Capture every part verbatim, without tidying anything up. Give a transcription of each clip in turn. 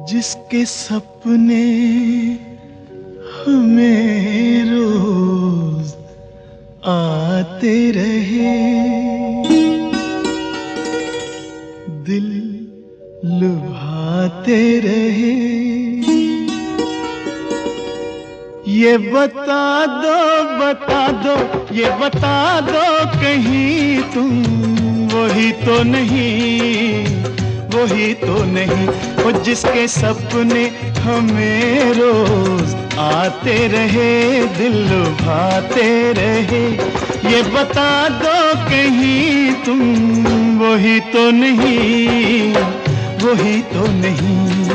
जिसके सपने हमें रोज आते रहे, दिल लुभाते रहे। ये बता दो बता दो ये बता दो कहीं तुम वही तो नहीं, वही तो नहीं। वो जिसके सपने हमें रोज आते रहे, दिल लुभाते रहे। ये बता दो कहीं तुम वही तो नहीं, वही तो नहीं।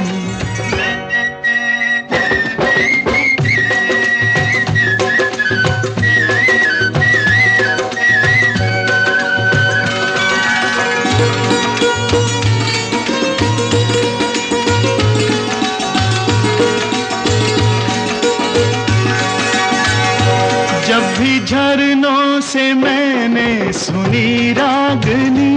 जब भी झरनों से मैंने सुनी रागनी,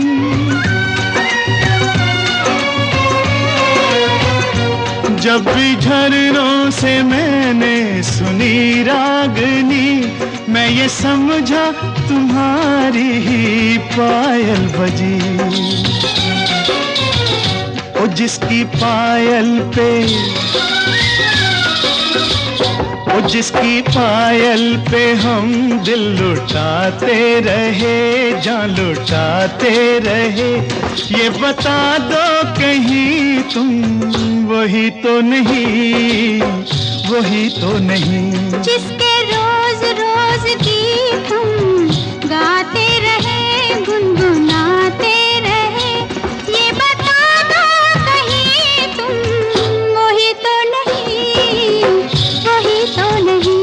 जब भी झरनों से मैंने सुनी रागनी, मैं ये समझा तुम्हारी ही पायल बजी। ओ जिसकी पायल पे, ओ जिसकी पायल पे हम दिल लुटाते रहे, जान लुटाते रहे। ये बता दो कहीं तुम वही तो नहीं, वही तो नहीं। जिसके रोज रोज गीत हम गाते रहे, गुनगुनाते रहे। ये बता दो कहीं तुम वही तो नहीं, वही तो नहीं।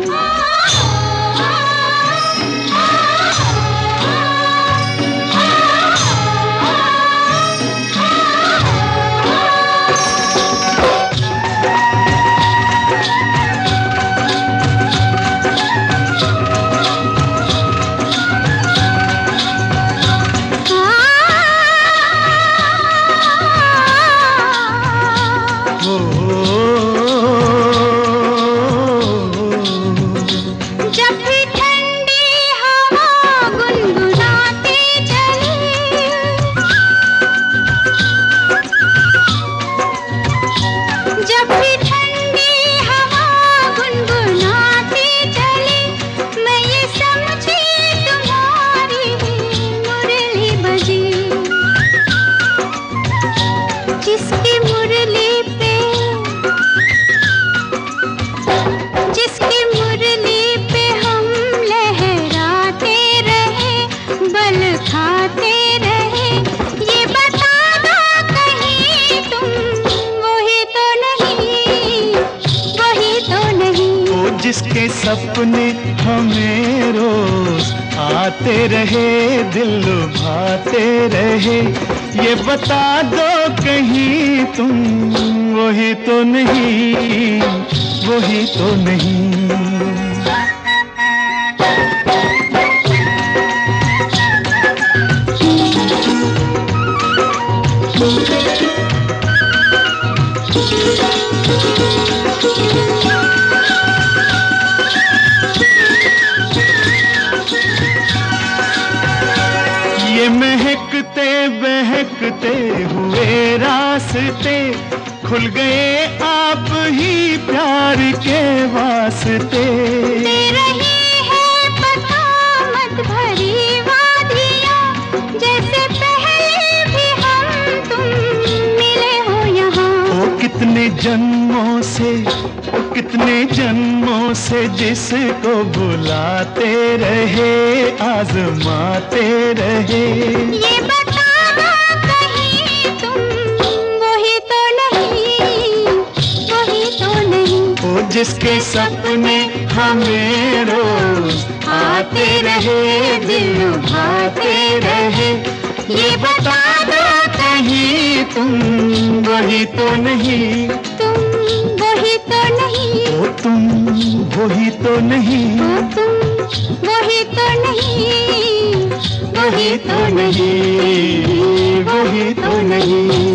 जिसकी मुरली पे, जिसकी मुरली पे हम लहराते रहे, बल खाते रहे। ये बता दो कहीं तुम वही तो नहीं, वही तो नहीं। वो जिसके सपने हमें रोज आते रहे, दिल लुभाते रहे। ये बता दो कहीं तुम वही तो नहीं, वही तो नहीं। ये महकते बहकते हुए रास्ते खुल गए आप ही प्यार के वास्ते। दे रही है पता मत भरी वादियाँ, जैसे पहले भी हम तुम मिले हो यहाँ। ओ कितने जन्मों से, ओ कितने जन्मों से जिसको बुलाते रहे, आजमाते रहे। ये बता दो कहीं तुम वही तो नहीं, वही तो नहीं। ओ जिसके सपने हमें रोज आते रहे, दिल लुभाते रहे। ये बता दो कहीं तुम वही तो नहीं, तुम वही तो नहीं। ओ तुम वही तो नहीं, ओ तुम वही तो नहीं, वही तो नहीं, वही तो नहीं।